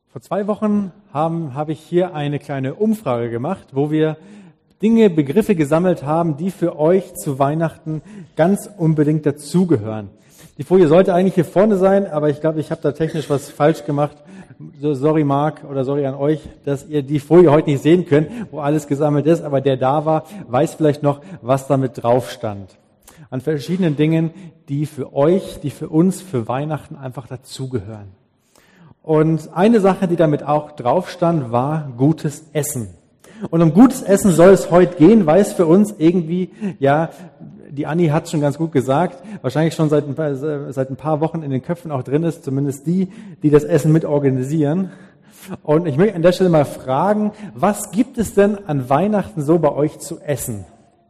Vor 2 Wochen habe ich hier eine kleine Umfrage gemacht, wo wir Begriffe gesammelt haben, die für euch zu Weihnachten ganz unbedingt dazugehören. Die Folie sollte eigentlich hier vorne sein, aber ich glaube, ich habe da technisch was falsch gemacht. Sorry Marc oder sorry an euch, dass ihr die Folie heute nicht sehen könnt, wo alles gesammelt ist, aber der da war, weiß vielleicht noch, was damit drauf stand. An verschiedenen Dingen, die für euch, die für uns, für Weihnachten einfach dazugehören. Und eine Sache, die damit auch drauf stand, war gutes Essen. Und um gutes Essen soll es heute gehen, weil es für uns irgendwie, ja, die Anni hat es schon ganz gut gesagt, wahrscheinlich schon seit ein paar Wochen in den Köpfen auch drin ist, zumindest die das Essen mit organisieren. Und ich möchte an der Stelle mal fragen, was gibt es denn an Weihnachten so bei euch zu essen?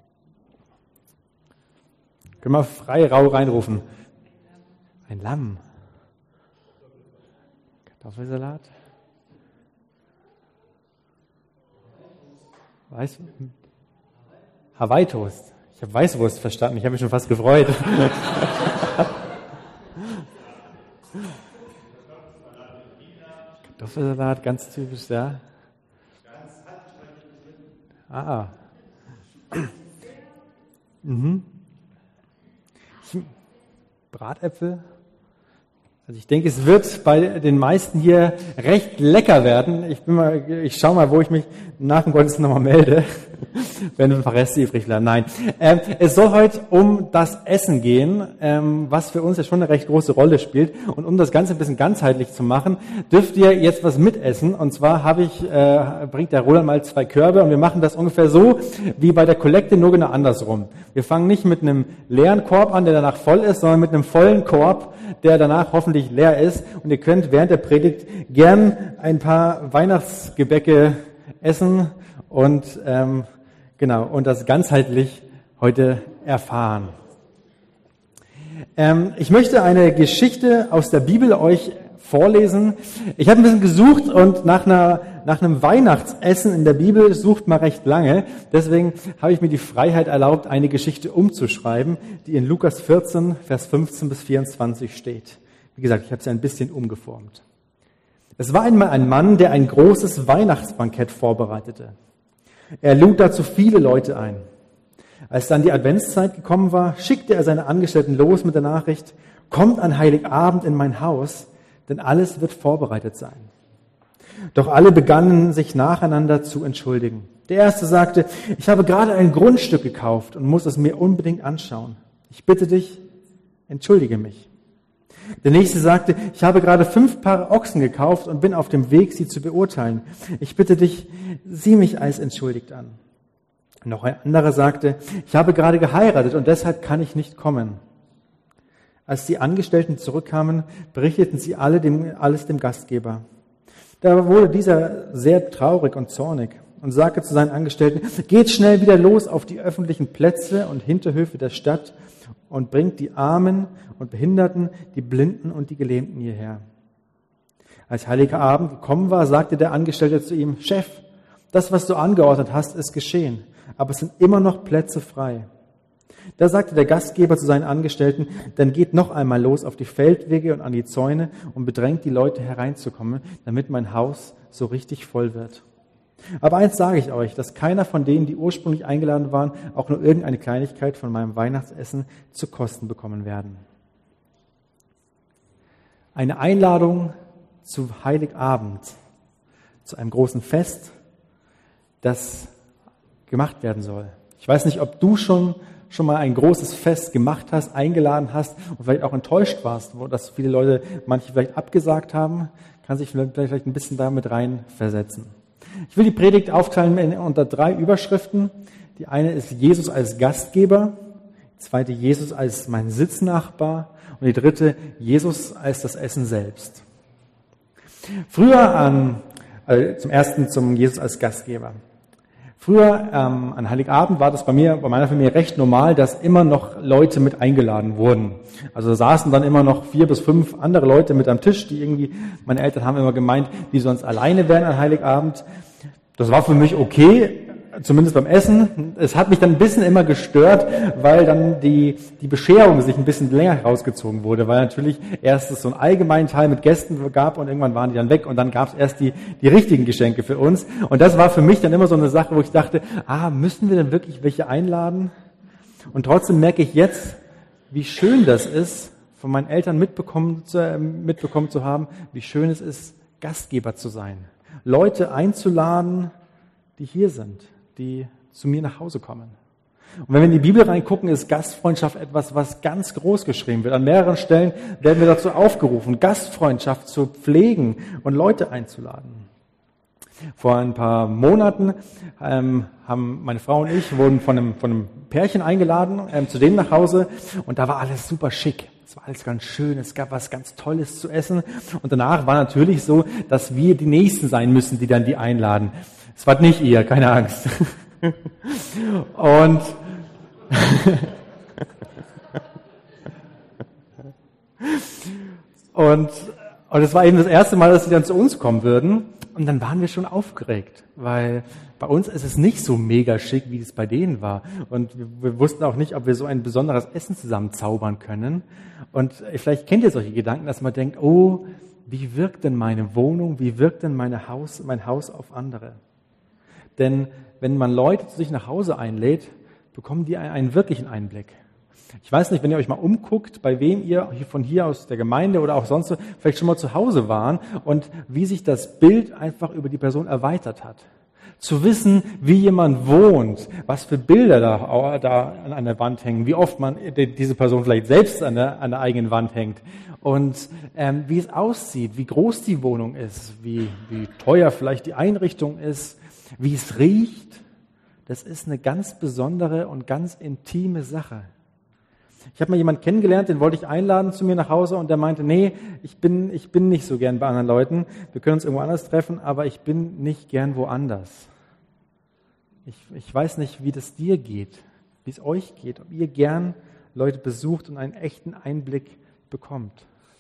Können wir frei rau reinrufen? Ein Lamm. Kartoffelsalat. Hawaii-Toast. Ich habe Weißwurst verstanden. Ich habe mich schon fast gefreut. Kartoffelsalat, ganz typisch, ja. Bratäpfel. Also ich denke, es wird bei den meisten hier recht lecker werden. Ich schaue mal, wo ich mich nach dem Gottesdienst nochmal melde, wenn ein paar Reste übrig bleiben. Nein, es soll heute um das Essen gehen, was für uns ja schon eine recht große Rolle spielt. Und um das Ganze ein bisschen ganzheitlich zu machen, dürft ihr jetzt was mitessen. Und zwar bringt der Roland mal 2 Körbe und wir machen das ungefähr so wie bei der Kollekte, nur genau andersrum. Wir fangen nicht mit einem leeren Korb an, der danach voll ist, sondern mit einem vollen Korb, der danach hoffentlich leer ist. Und ihr könnt während der Predigt gern ein paar Weihnachtsgebäcke essen und und das ganzheitlich heute erfahren. Ich möchte eine Geschichte aus der Bibel euch vorlesen. Ich habe ein bisschen gesucht und nach einem Weihnachtsessen in der Bibel sucht man recht lange. Deswegen habe ich mir die Freiheit erlaubt, eine Geschichte umzuschreiben, die in Lukas 14, Vers 15 bis 24 steht. Wie gesagt, ich habe sie ein bisschen umgeformt. Es war einmal ein Mann, der ein großes Weihnachtsbankett vorbereitete. Er lud dazu viele Leute ein. Als dann die Adventszeit gekommen war, schickte er seine Angestellten los mit der Nachricht: Kommt an Heiligabend in mein Haus, denn alles wird vorbereitet sein. Doch alle begannen sich nacheinander zu entschuldigen. Der erste sagte: Ich habe gerade ein Grundstück gekauft und muss es mir unbedingt anschauen. Ich bitte dich, entschuldige mich. Der nächste sagte: Ich habe gerade 5 Paar Ochsen gekauft und bin auf dem Weg, sie zu beurteilen. Ich bitte dich, sieh mich als entschuldigt an. Noch ein anderer sagte: Ich habe gerade geheiratet und deshalb kann ich nicht kommen. Als die Angestellten zurückkamen, berichteten sie alles dem Gastgeber. Da wurde dieser sehr traurig und zornig und sagte zu seinen Angestellten: Geht schnell wieder los auf die öffentlichen Plätze und Hinterhöfe der Stadt und bringt die Armen und Behinderten, die Blinden und die Gelähmten hierher. Als heiliger Abend gekommen war, sagte der Angestellte zu ihm: Chef, das, was du angeordnet hast, ist geschehen, aber es sind immer noch Plätze frei. Da sagte der Gastgeber zu seinen Angestellten: Dann geht noch einmal los auf die Feldwege und an die Zäune und bedrängt die Leute hereinzukommen, damit mein Haus so richtig voll wird. Aber eins sage ich euch, dass keiner von denen, die ursprünglich eingeladen waren, auch nur irgendeine Kleinigkeit von meinem Weihnachtsessen zu kosten bekommen werden. Eine Einladung zu Heiligabend, zu einem großen Fest, das gemacht werden soll. Ich weiß nicht, ob du schon mal ein großes Fest gemacht hast, eingeladen hast und vielleicht auch enttäuscht warst, wo das viele Leute, manche vielleicht abgesagt haben, kann sich vielleicht ein bisschen damit reinversetzen. Ich will die Predigt aufteilen unter 3 Überschriften. Die eine ist Jesus als Gastgeber, die zweite Jesus als mein Sitznachbar und die dritte Jesus als das Essen selbst. Zum Jesus als Gastgeber. Früher an Heiligabend war das bei meiner Familie recht normal, dass immer noch Leute mit eingeladen wurden. Also saßen dann immer noch 4 bis 5 andere Leute mit am Tisch, meine Eltern haben immer gemeint, die sonst alleine wären an Heiligabend. Das war für mich okay. zumindest beim Essen. Es hat mich dann ein bisschen immer gestört, weil dann die Bescherung sich ein bisschen länger herausgezogen wurde, weil natürlich erst es so einen allgemeinen Teil mit Gästen gab und irgendwann waren die dann weg und dann gab es erst die richtigen Geschenke für uns. Und das war für mich dann immer so eine Sache, wo ich dachte, müssen wir denn wirklich welche einladen? Und trotzdem merke ich jetzt, wie schön das ist, von meinen Eltern mitbekommen zu haben, wie schön es ist, Gastgeber zu sein. Leute einzuladen, die hier sind, die zu mir nach Hause kommen. Und wenn wir in die Bibel reingucken, ist Gastfreundschaft etwas, was ganz groß geschrieben wird. An mehreren Stellen werden wir dazu aufgerufen, Gastfreundschaft zu pflegen und Leute einzuladen. Vor ein paar Monaten haben meine Frau und ich wurden von einem Pärchen eingeladen zu denen nach Hause und da war alles super schick. Es war alles ganz schön, es gab was ganz Tolles zu essen und danach war natürlich so, dass wir die Nächsten sein müssen, die dann die einladen. Es war nicht ihr, keine Angst. Und es war eben das erste Mal, dass sie dann zu uns kommen würden. Und dann waren wir schon aufgeregt, weil bei uns ist es nicht so mega schick, wie es bei denen war. Und wir wussten auch nicht, ob wir so ein besonderes Essen zusammen zaubern können. Und vielleicht kennt ihr solche Gedanken, dass man denkt, oh, wie wirkt denn meine Wohnung, wie wirkt denn mein Haus auf andere? Denn wenn man Leute zu sich nach Hause einlädt, bekommen die einen wirklichen Einblick. Ich weiß nicht, wenn ihr euch mal umguckt, bei wem ihr von hier aus der Gemeinde oder auch sonst vielleicht schon mal zu Hause waren und wie sich das Bild einfach über die Person erweitert hat. Zu wissen, wie jemand wohnt, was für Bilder da an der Wand hängen, wie oft man diese Person vielleicht selbst an der eigenen Wand hängt und wie es aussieht, wie groß die Wohnung ist, wie teuer vielleicht die Einrichtung ist, wie es riecht. Das ist eine ganz besondere und ganz intime Sache. Ich habe mal jemanden kennengelernt, den wollte ich einladen zu mir nach Hause und der meinte, nee, ich bin nicht so gern bei anderen Leuten. Wir können uns irgendwo anders treffen, aber ich bin nicht gern woanders. Ich weiß nicht, wie das dir geht, wie es euch geht, ob ihr gern Leute besucht und einen echten Einblick bekommt.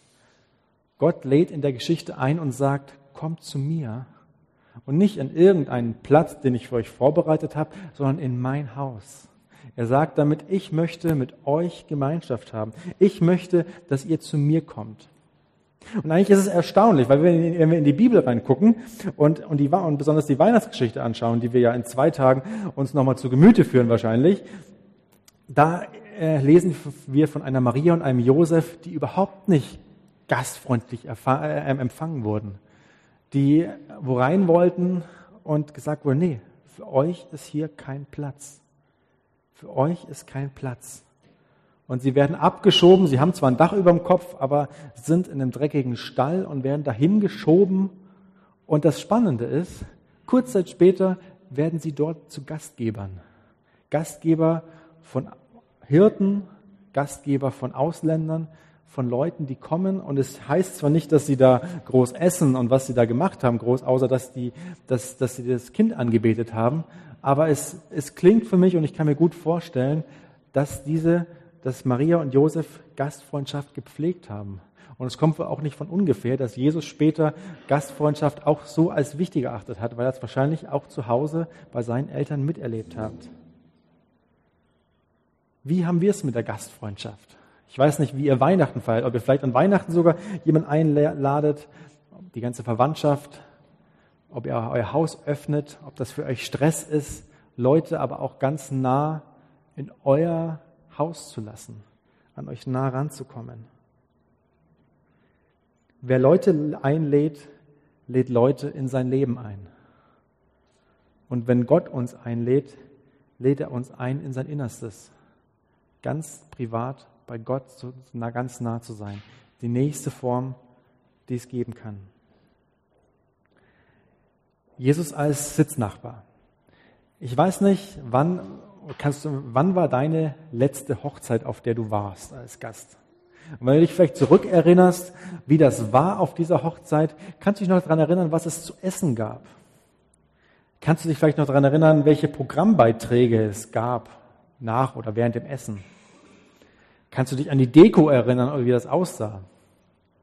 Gott lädt in der Geschichte ein und sagt, kommt zu mir und nicht in irgendeinen Platz, den ich für euch vorbereitet habe, sondern in mein Haus. Er sagt damit, ich möchte mit euch Gemeinschaft haben. Ich möchte, dass ihr zu mir kommt. Und eigentlich ist es erstaunlich, weil wenn wir in die Bibel reingucken und besonders die Weihnachtsgeschichte anschauen, die wir ja in 2 Tagen uns nochmal zu Gemüte führen wahrscheinlich, da lesen wir von einer Maria und einem Josef, die überhaupt nicht gastfreundlich empfangen wurden, die wo rein wollten und gesagt wurde, nee, für euch ist hier kein Platz. Für euch ist kein Platz. Und sie werden abgeschoben, sie haben zwar ein Dach über dem Kopf, aber sind in einem dreckigen Stall und werden dahin geschoben. Und das Spannende ist, kurz Zeit später werden sie dort zu Gastgebern. Gastgeber von Hirten, Gastgeber von Ausländern, von Leuten, die kommen. Und es heißt zwar nicht, dass sie da groß essen und was sie da gemacht haben, groß, außer dass sie das Kind angebetet haben. Aber es klingt für mich und ich kann mir gut vorstellen, dass Maria und Josef Gastfreundschaft gepflegt haben. Und es kommt auch nicht von ungefähr, dass Jesus später Gastfreundschaft auch so als wichtig erachtet hat, weil er es wahrscheinlich auch zu Hause bei seinen Eltern miterlebt hat. Wie haben wir es mit der Gastfreundschaft? Ich weiß nicht, wie ihr Weihnachten feiert, ob ihr vielleicht an Weihnachten sogar jemanden einladet, die ganze Verwandtschaft, ob ihr euer Haus öffnet, ob das für euch Stress ist, Leute aber auch ganz nah in euer Haus zu lassen, an euch nah ranzukommen. Wer Leute einlädt, lädt Leute in sein Leben ein. Und wenn Gott uns einlädt, lädt er uns ein in sein Innerstes, ganz privat bei Gott ganz nah zu sein. Die nächste Form, die es geben kann. Jesus als Sitznachbar. Ich weiß nicht, wann war deine letzte Hochzeit, auf der du warst als Gast? Und wenn du dich vielleicht zurückerinnerst, wie das war auf dieser Hochzeit, kannst du dich noch daran erinnern, was es zu essen gab? Kannst du dich vielleicht noch daran erinnern, welche Programmbeiträge es gab, nach oder während dem Essen? Kannst du dich an die Deko erinnern oder wie das aussah?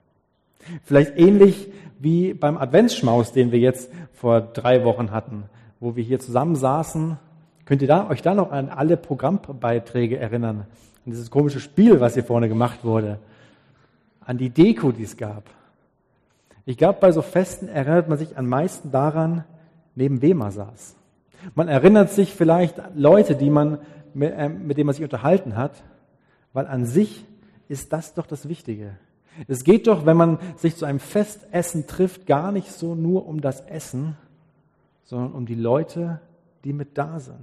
Vielleicht ähnlich wie beim Adventsschmaus, den wir jetzt vor 3 Wochen hatten, wo wir hier zusammensaßen. Könnt ihr euch da noch an alle Programmbeiträge erinnern? An dieses komische Spiel, was hier vorne gemacht wurde? An die Deko, die es gab? Ich glaube, bei so Festen erinnert man sich am meisten daran, neben wem man saß. Man erinnert sich vielleicht an Leute, mit denen man sich unterhalten hat, weil an sich ist das doch das Wichtige. Es geht doch, wenn man sich zu einem Festessen trifft, gar nicht so nur um das Essen, sondern um die Leute, die mit da sind.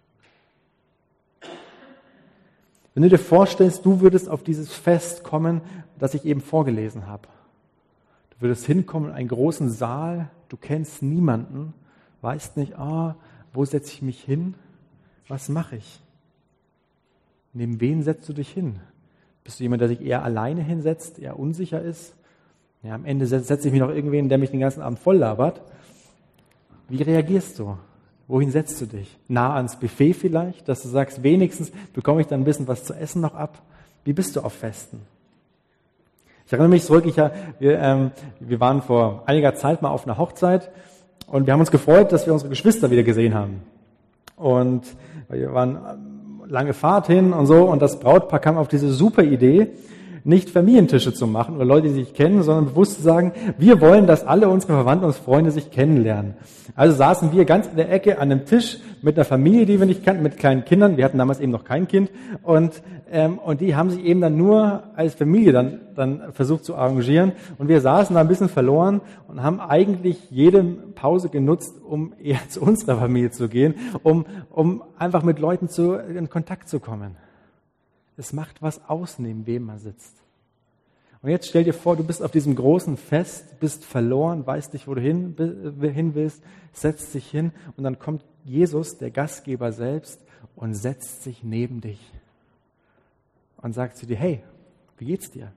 Wenn du dir vorstellst, du würdest auf dieses Fest kommen, das ich eben vorgelesen habe. Du würdest hinkommen in einen großen Saal, du kennst niemanden, weißt nicht, wo setze ich mich hin? Was mache ich? Neben wen setzt du dich hin? Bist du jemand, der sich eher alleine hinsetzt, eher unsicher ist? Ja, am Ende setze ich mich noch irgendwen, der mich den ganzen Abend voll labert. Wie reagierst du? Wohin setzt du dich? Nah ans Buffet vielleicht, dass du sagst, wenigstens bekomme ich dann ein bisschen was zu essen noch ab. Wie bist du auf Festen? Ich erinnere mich zurück, wir waren vor einiger Zeit mal auf einer Hochzeit und wir haben uns gefreut, dass wir unsere Geschwister wieder gesehen haben. Und wir waren lange Fahrt hin und so und das Brautpaar kam auf diese super Idee, nicht Familientische zu machen oder Leute, die sich kennen, sondern bewusst zu sagen, wir wollen, dass alle unsere Verwandten und Freunde sich kennenlernen. Also saßen wir ganz in der Ecke an einem Tisch mit einer Familie, die wir nicht kannten, mit kleinen Kindern. Wir hatten damals eben noch kein Kind und die haben sich eben dann nur als Familie dann versucht zu arrangieren und wir saßen da ein bisschen verloren und haben eigentlich jede Pause genutzt, um eher zu unserer Familie zu gehen, um einfach mit Leuten in Kontakt zu kommen. Es macht was aus, neben wem man sitzt. Und jetzt stell dir vor, du bist auf diesem großen Fest, bist verloren, weißt nicht, wo du hin willst, setzt dich hin und dann kommt Jesus, der Gastgeber selbst, und setzt sich neben dich und sagt zu dir, hey, wie geht's dir?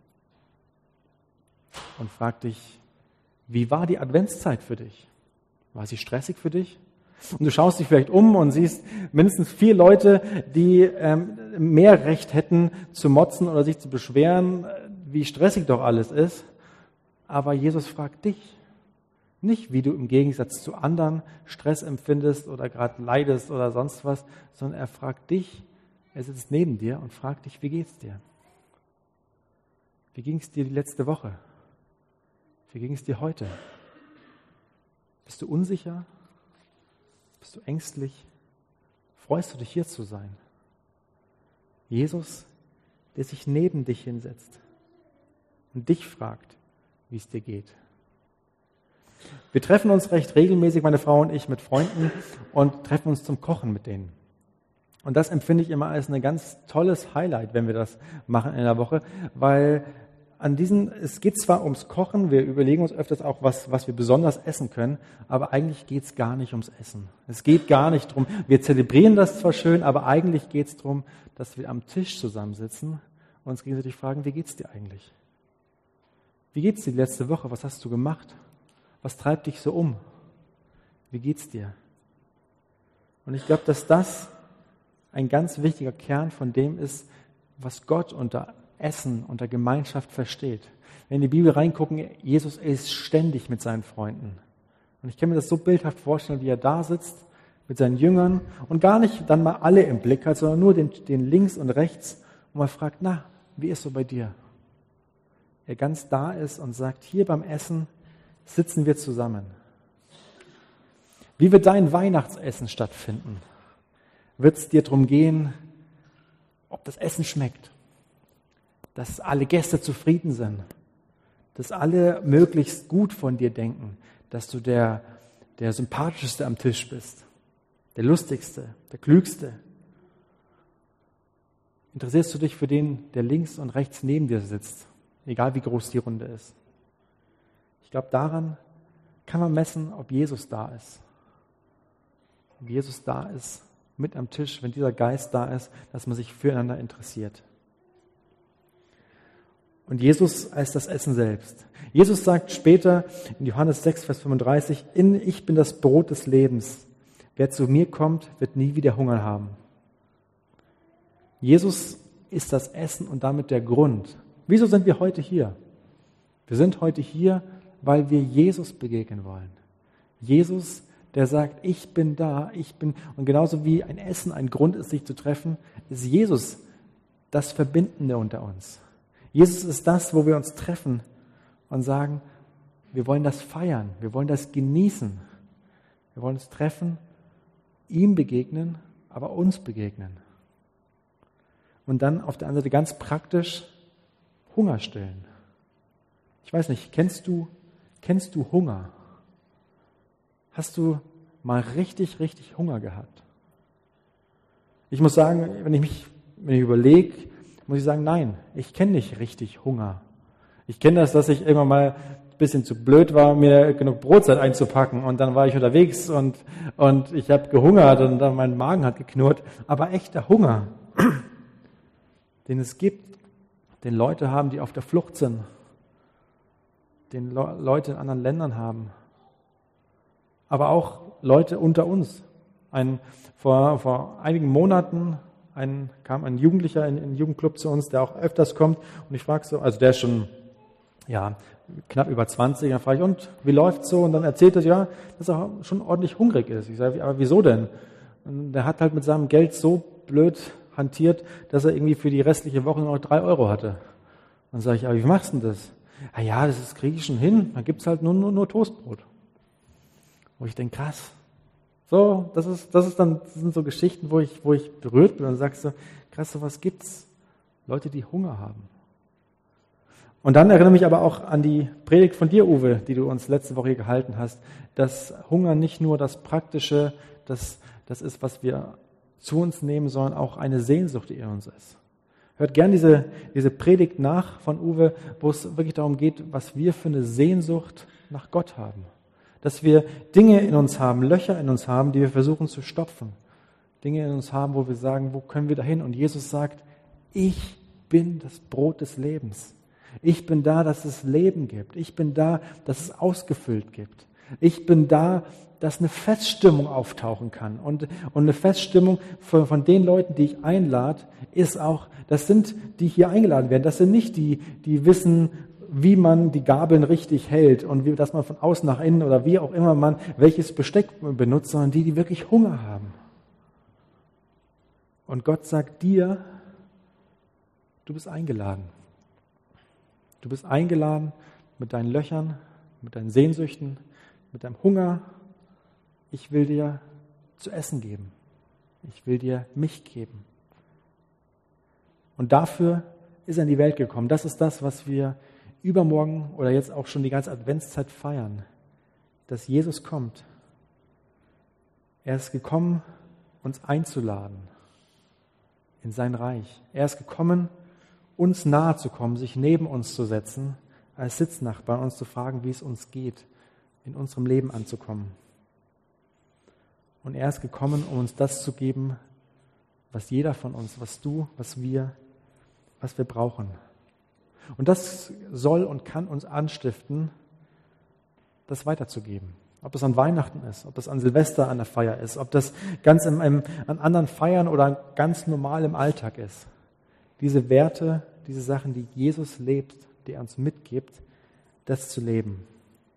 Und fragt dich, wie war die Adventszeit für dich? War sie stressig für dich? Und du schaust dich vielleicht um und siehst mindestens 4 Leute, die mehr Recht hätten zu motzen oder sich zu beschweren, wie stressig doch alles ist. Aber Jesus fragt dich nicht, wie du im Gegensatz zu anderen Stress empfindest oder gerade leidest oder sonst was, sondern er fragt dich, er sitzt neben dir und fragt dich, wie geht's dir? Wie ging es dir die letzte Woche? Wie ging es dir heute? Bist du unsicher? Bist du ängstlich? Freust du dich, hier zu sein? Jesus, der sich neben dich hinsetzt und dich fragt, wie es dir geht. Wir treffen uns recht regelmäßig, meine Frau und ich, mit Freunden und treffen uns zum Kochen mit denen. Und das empfinde ich immer als ein ganz tolles Highlight, wenn wir das machen in der Woche, weil es geht zwar ums Kochen, wir überlegen uns öfters auch, was wir besonders essen können, aber eigentlich geht es gar nicht ums Essen. Es geht gar nicht darum, wir zelebrieren das zwar schön, aber eigentlich geht es darum, dass wir am Tisch zusammensitzen und uns gegenseitig fragen, wie geht's dir eigentlich? Wie geht's dir die letzte Woche? Was hast du gemacht? Was treibt dich so um? Wie geht's dir? Und ich glaube, dass das ein ganz wichtiger Kern von dem ist, was Gott unter Essen, unter Gemeinschaft versteht. Wenn wir in die Bibel reingucken, Jesus ist ständig mit seinen Freunden. Und ich kann mir das so bildhaft vorstellen, wie er da sitzt mit seinen Jüngern und gar nicht dann mal alle im Blick hat, sondern nur den links und rechts und mal fragt, na, wie ist so bei dir? Er ganz da ist und sagt, hier beim Essen sitzen wir zusammen. Wie wird dein Weihnachtsessen stattfinden? Wird es dir darum gehen, ob das Essen schmeckt? Dass alle Gäste zufrieden sind, dass alle möglichst gut von dir denken, dass du der sympathischste am Tisch bist, der lustigste, der klügste. Interessierst du dich für den, der links und rechts neben dir sitzt, egal wie groß die Runde ist? Ich glaube, daran kann man messen, ob Jesus da ist. Ob Jesus da ist, mit am Tisch, wenn dieser Geist da ist, dass man sich füreinander interessiert. Und Jesus als das Essen selbst. Jesus sagt später in Johannes 6, Vers 35, ich bin das Brot des Lebens. Wer zu mir kommt, wird nie wieder Hunger haben. Jesus ist das Essen und damit der Grund. Wieso sind wir heute hier? Wir sind heute hier, weil wir Jesus begegnen wollen. Jesus, der sagt, ich bin da, und genauso wie ein Essen ein Grund ist, sich zu treffen, ist Jesus das Verbindende unter uns. Jesus ist das, wo wir uns treffen und sagen, wir wollen das feiern, wir wollen das genießen. Wir wollen uns treffen, ihm begegnen, aber uns begegnen. Und dann auf der anderen Seite ganz praktisch Hunger stillen. Ich weiß nicht, kennst du Hunger? Hast du mal richtig, richtig Hunger gehabt? Ich muss sagen, wenn ich überlege, muss ich sagen, nein, ich kenne nicht richtig Hunger. Ich kenne das, dass ich irgendwann mal ein bisschen zu blöd war, mir genug Brotzeit einzupacken und dann war ich unterwegs und ich habe gehungert und dann mein Magen hat geknurrt. Aber echter Hunger, den es gibt, den Leute haben, die auf der Flucht sind, den Leute in anderen Ländern haben, aber auch Leute unter uns. Vor einigen Monaten kam ein Jugendlicher in den Jugendclub zu uns, der auch öfters kommt und ich frage so, also der ist schon knapp über 20, dann frage ich, und wie läuft's so? Und dann erzählt er, dass er schon ordentlich hungrig ist. Ich sage, aber wieso denn? Und der hat halt mit seinem Geld so blöd hantiert, dass er irgendwie für die restliche Woche nur noch 3 Euro hatte. Dann sage ich, aber wie machst du denn das? Das kriege ich schon hin, dann gibt's halt nur Toastbrot. Wo ich denke, krass. So, das sind so Geschichten, wo ich berührt bin und sagst so, krass, sowas gibt's. Leute, die Hunger haben. Und dann erinnere mich aber auch an die Predigt von dir, Uwe, die du uns letzte Woche gehalten hast, dass Hunger nicht nur das Praktische, das ist, was wir zu uns nehmen, sondern auch eine Sehnsucht, die in uns ist. Hört gern diese Predigt nach von Uwe, wo es wirklich darum geht, was wir für eine Sehnsucht nach Gott haben. Dass wir Dinge in uns haben, Löcher in uns haben, die wir versuchen zu stopfen. Dinge in uns haben, wo wir sagen, wo können wir dahin? Und Jesus sagt, ich bin das Brot des Lebens. Ich bin da, dass es Leben gibt. Ich bin da, dass es ausgefüllt gibt. Ich bin da, dass eine Feststimmung auftauchen kann. Und eine Feststimmung von den Leuten, die ich einlade, ist auch, das sind die hier eingeladen werden. Das sind nicht die wissen, wie man die Gabeln richtig hält und dass man von außen nach innen oder wie auch immer man welches Besteck benutzt, sondern die wirklich Hunger haben. Und Gott sagt dir, du bist eingeladen. Du bist eingeladen mit deinen Löchern, mit deinen Sehnsüchten, mit deinem Hunger. Ich will dir zu essen geben. Ich will dir mich geben. Und dafür ist er in die Welt gekommen. Das ist das, was wir übermorgen oder jetzt auch schon die ganze Adventszeit feiern. Dass Jesus kommt. Er ist gekommen, uns einzuladen in sein Reich. Er ist gekommen, uns nahe zu kommen, sich neben uns zu setzen, als Sitznachbar, uns zu fragen, wie es uns geht, in unserem Leben anzukommen. Und er ist gekommen, um uns das zu geben, was jeder von uns, was du, was wir brauchen. Und das soll und kann uns anstiften, das weiterzugeben. Ob es an Weihnachten ist, ob es an Silvester an der Feier ist, ob das ganz an anderen Feiern oder ganz normal im Alltag ist. Diese Werte, diese Sachen, die Jesus lebt, die er uns mitgibt, das zu leben.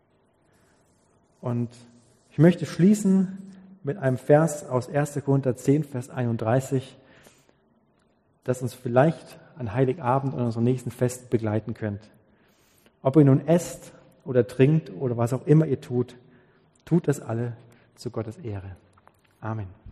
Und ich möchte schließen mit einem Vers aus 1. Korinther 10, Vers 31, das uns vielleicht an Heiligabend und unseren nächsten Festen begleiten könnt. Ob ihr nun esst oder trinkt oder was auch immer ihr tut, tut das alle zu Gottes Ehre. Amen.